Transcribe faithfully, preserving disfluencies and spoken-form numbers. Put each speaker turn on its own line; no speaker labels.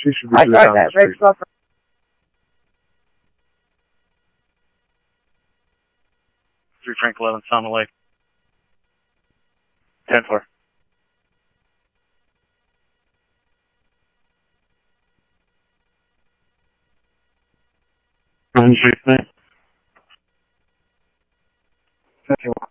She should be
I
just
got
down
that.
the street.
Three Frank eleven, Sound Lake. Ten four.
Run street, mate.
Ten four.